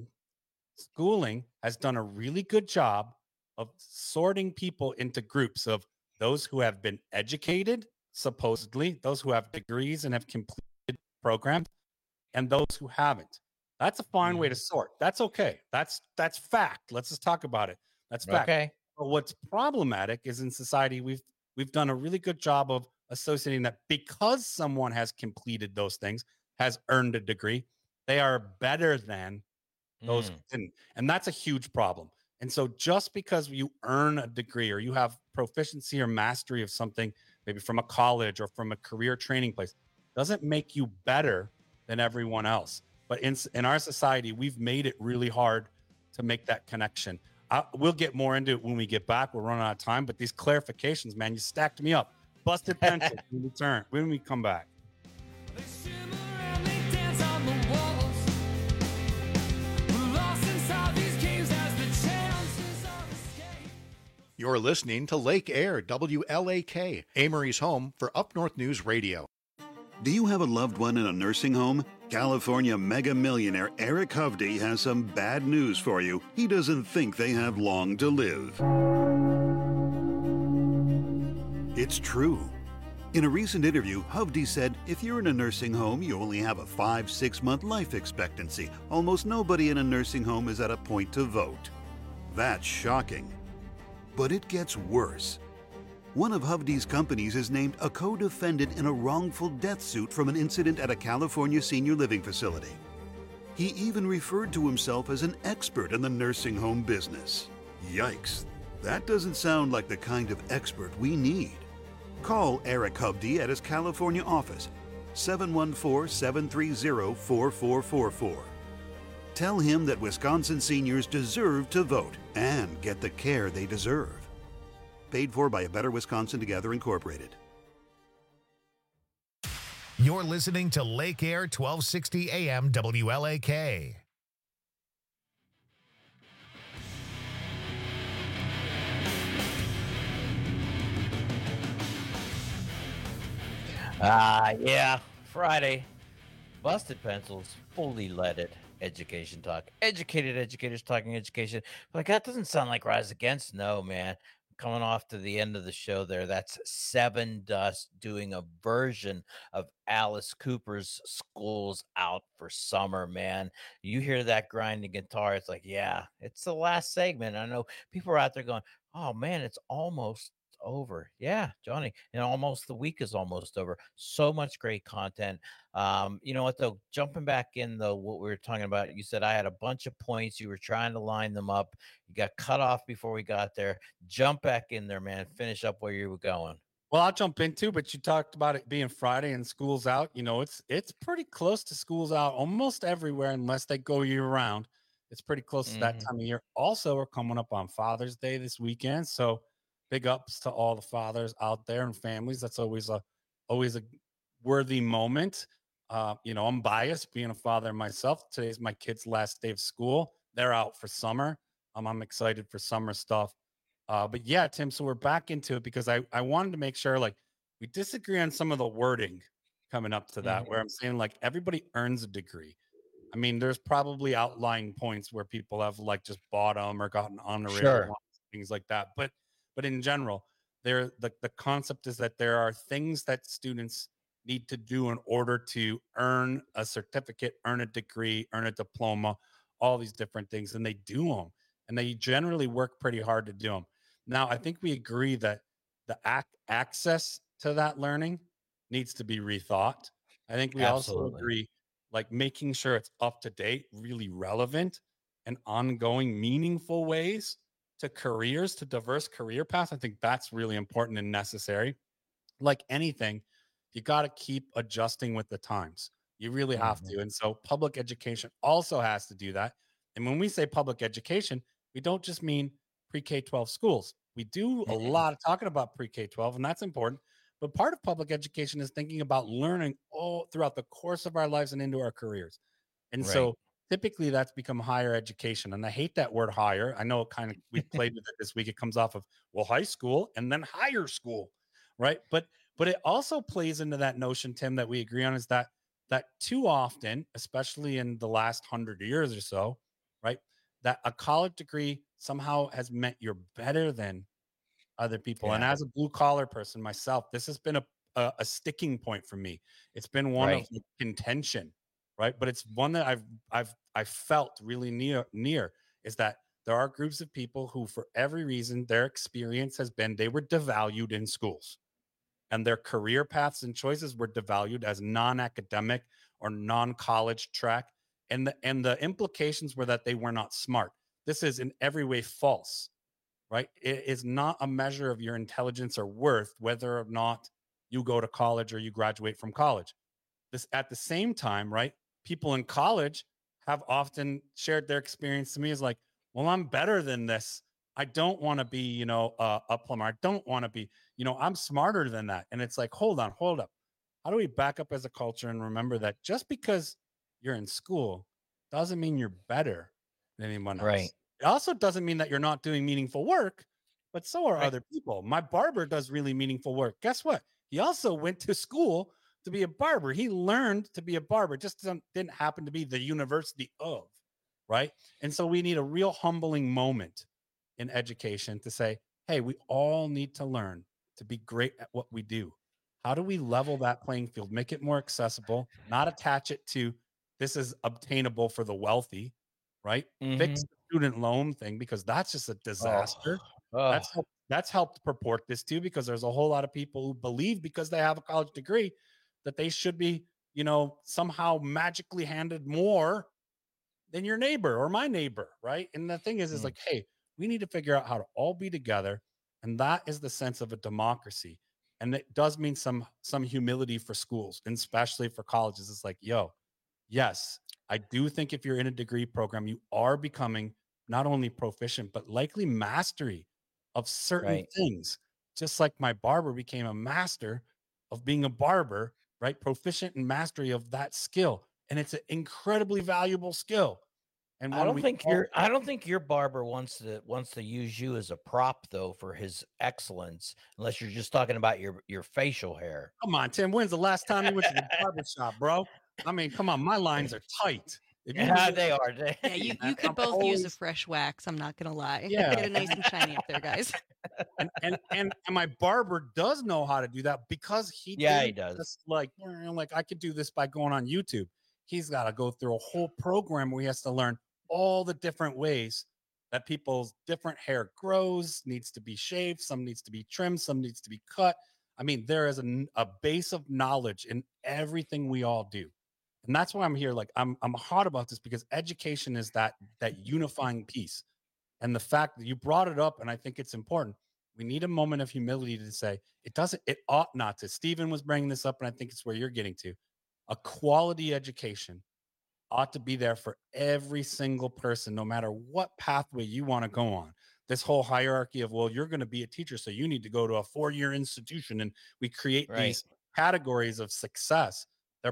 Schooling has done a really good job of sorting people into groups of those who have been educated, supposedly, those who have degrees and have completed programs, and those who haven't. That's a fine way to sort. That's okay. That's fact. Let's just talk about it. That's fact. Okay. But what's problematic is in society, we've done a really good job of associating that because someone has completed those things, has earned a degree, they are better than those who didn't. And that's a huge problem. And so just because you earn a degree or you have proficiency or mastery of something, maybe from a college or from a career training place, doesn't make you better than everyone else. But in our society, we've made it really hard to make that connection. We'll get more into it when we get back. We're running out of time, but these clarifications, man, you stacked me up. Busted pencil when we come back. You're listening to Lake Air, WLAK, Amory's home for Up North News Radio. Do you have a loved one in a nursing home? California mega millionaire Eric Hovde has some bad news for you. He doesn't think they have long to live. It's true. In a recent interview, Hovde said, if you're in a nursing home, you only have a 5-6 month life expectancy. Almost nobody in a nursing home is at a point to vote. That's shocking. But it gets worse. One of Hovde's companies is named a co-defendant in a wrongful death suit from an incident at a California senior living facility. He even referred to himself as an expert in the nursing home business. Yikes. That doesn't sound like the kind of expert we need. Call Eric Hovde at his California office, 714-730-4444. Tell him that Wisconsin seniors deserve to vote and get the care they deserve. Paid for by A Better Wisconsin Together Incorporated. You're listening to Lake Air 1260 AM WLAK. Yeah, Friday. Busted Pencils, fully leaded education talk. Educated educators talking education. Like, that doesn't sound like Rise Against. No, man. Coming off to the end of the show there, that's Seven Dust doing a version of Alice Cooper's School's Out for Summer, man. You hear that grinding guitar, it's like, yeah, it's the last segment. I know people are out there going, oh, man, it's almost over. Yeah, Johnny, and almost the week is almost over. So much great content. You know what, though, jumping back in though, what we were talking about, you said I had a bunch of points, you were trying to line them up, you got cut off before we got there. Jump back in there, man. Finish up where you were going. Well, I'll jump in too, but you talked about it being Friday and school's out. You know, it's pretty close to school's out almost everywhere unless they go year round. It's pretty close to that time of year. Also, we're coming up on Father's Day this weekend, so big ups to all the fathers out there and families. That's always a worthy moment. You know, I'm biased being a father myself. Today's my kid's last day of school. They're out for summer. I'm excited for summer stuff. But yeah, Tim, so we're back into it because I wanted to make sure, like, we disagree on some of the wording coming up to that, where I'm saying, like, everybody earns a degree. I mean, there's probably outlying points where people have, like, just bought them or gotten honorary things like that. But in general, the concept is that there are things that students need to do in order to earn a certificate, earn a degree, earn a diploma, all these different things, and they do them. And they generally work pretty hard to do them. Now, I think we agree that the access to that learning needs to be rethought. I think we also agree, like, making sure it's up to date, really relevant, and ongoing, meaningful ways to careers, to diverse career paths. I think that's really important and necessary. Like anything, you got to keep adjusting with the times. You really have to. And so public education also has to do that. And when we say public education, we don't just mean pre-K-12 schools. We do a lot of talking about pre-K-12, and that's important. But part of public education is thinking about learning all throughout the course of our lives and into our careers. And so typically that's become higher education. And I hate that word higher. I know it kind of, we played with it this week. It comes off of, well, high school and then higher school, right? But it also plays into that notion, Tim, that we agree on, is that too often, especially in the last 100 years or so, right, that a college degree somehow has meant you're better than other people. And as a blue collar person myself, this has been a sticking point for me. It's been one of contention, right? But it's one that I've felt really near is that there are groups of people who, for every reason, their experience has been they were devalued in schools, and their career paths and choices were devalued as non-academic or non-college track. And the implications were that they were not smart. This is in every way false, right? It is not a measure of your intelligence or worth, whether or not you go to college or you graduate from college. This, at the same time, right? People in college have often shared their experience to me as like, well, I'm better than this. I don't want to be, a plumber. I don't want to be, I'm smarter than that. And it's like, hold up. How do we back up as a culture and remember that just because you're in school doesn't mean you're better than anyone else. Right. It also doesn't mean that you're not doing meaningful work, but so are other people. My barber does really meaningful work. Guess what? He also went to school to be a barber. He learned to be a barber. It just didn't happen to be the university of, right? And so we need a real humbling moment in education to say, hey, we all need to learn to be great at what we do. How do we level that playing field, make it more accessible, not attach it to this is obtainable for the wealthy, right? Fix the student loan thing, because that's just a disaster. That's helped purport this too, because there's a whole lot of people who believe because they have a college degree that they should be, somehow magically handed more than your neighbor or my neighbor, right? And the thing is like, hey, we need to figure out how to all be together. And that is the sense of a democracy. And it does mean some humility for schools, and especially for colleges. It's like, yes, I do think if you're in a degree program, you are becoming not only proficient, but likely mastery of certain things. Just like my barber became a master of being a barber, right? Proficient in mastery of that skill. And it's an incredibly valuable skill. And I don't think your barber wants to use you as a prop though for his excellence, unless you're just talking about your facial hair. Come on, Tim. When's the last time you went to the barber shop, bro? I mean, come on, my lines are tight. Yeah, they are. Yeah, you could both use a fresh wax. I'm not gonna lie. Yeah. Get it nice and shiny up there, guys. And my barber does know how to do that, because he does. Just like I could do this by going on YouTube. He's got to go through a whole program where he has to learn all the different ways that people's different hair grows, needs to be shaved, some needs to be trimmed, some needs to be cut. I mean, there is a base of knowledge in everything we all do. And that's why I'm here. Like I'm hot about this, because education is that unifying piece. And the fact that you brought it up, and I think it's important, we need a moment of humility to say it ought not to. Stephen was bringing this up, and I think it's where you're getting to. A quality education ought to be there for every single person, no matter what pathway you want to go on. This whole hierarchy of, well, you're going to be a teacher, so you need to go to a 4-year institution. And we create these categories of success. They're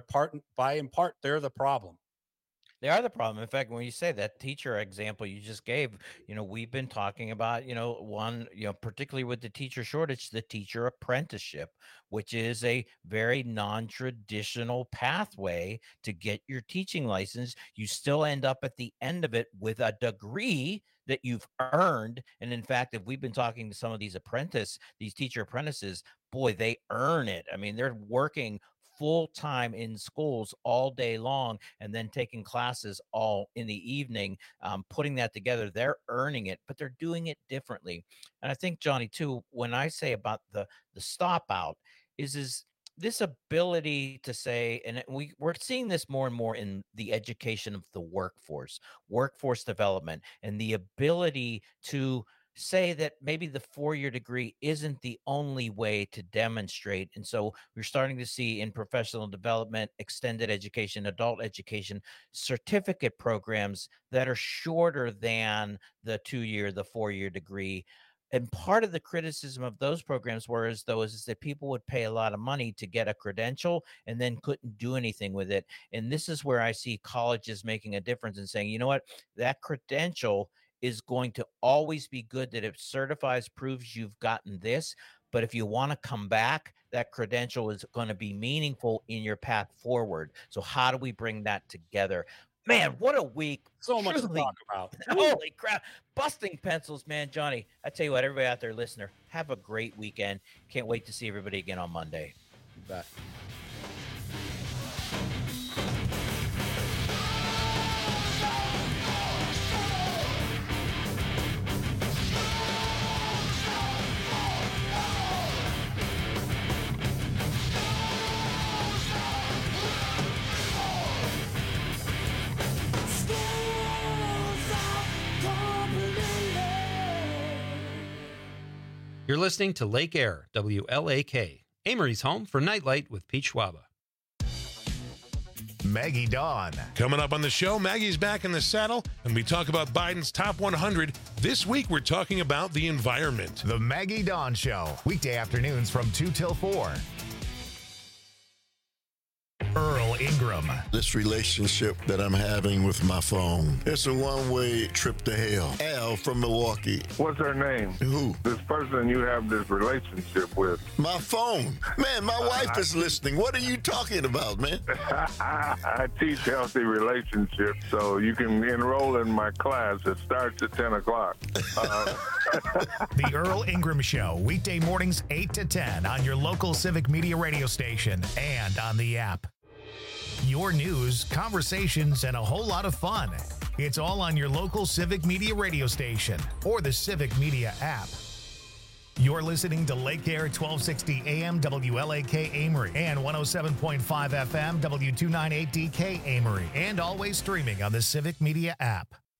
they're the problem. They are the problem. In fact, when you say that teacher example you just gave, we've been talking about, particularly with the teacher shortage, the teacher apprenticeship, which is a very non-traditional pathway to get your teaching license. You still end up at the end of it with a degree that you've earned. And in fact, if we've been talking to some of these teacher apprentices, boy, they earn it. I mean, they're working full-time in schools all day long and then taking classes all in the evening, putting that together. They're earning it, but they're doing it differently. And I think, Johnny, too, when I say about the stop out is this ability to say, and we're seeing this more and more in the education of the workforce development, and the ability to say that maybe the 4-year degree isn't the only way to demonstrate. And so we're starting to see in professional development, extended education, adult education, certificate programs that are shorter than the 2-year, the 4-year degree. And part of the criticism of those programs is that people would pay a lot of money to get a credential and then couldn't do anything with it. And this is where I see colleges making a difference and saying, you know what, that credential is going to always be good, that it certifies, proves you've gotten this. But if you want to come back, that credential is going to be meaningful in your path forward. So how do we bring that together? Man, what a week. So much to talk about. Holy crap. Busting pencils, man. Johnny, I tell you what, everybody out there, listener, have a great weekend. Can't wait to see everybody again on Monday. You bet. You're listening to Lake Air, WLAK, Amory's home for Nightlight with Pete Schwaba. Maggie Dawn. Coming up on the show, Maggie's back in the saddle, and we talk about Biden's top 100. This week, we're talking about the environment. The Maggie Dawn Show, weekday afternoons from 2 till 4. Earl Earl Ingram. This relationship that I'm having with my phone, it's a one-way trip to hell. Al from Milwaukee. What's her name? Who? This person you have this relationship with. My phone. Man, my wife is listening. What are you talking about, man? I teach healthy relationships, so you can enroll in my class. It starts at 10 o'clock. The Earl Ingram Show, weekday mornings 8 to 10 on your local Civic Media radio station and on the app. Your news, conversations, and a whole lot of fun. It's all on your local Civic Media radio station or the Civic Media app. You're listening to Lake Air 1260 AM WLAK Amory and 107.5 FM W298DK Amory, and always streaming on the Civic Media app.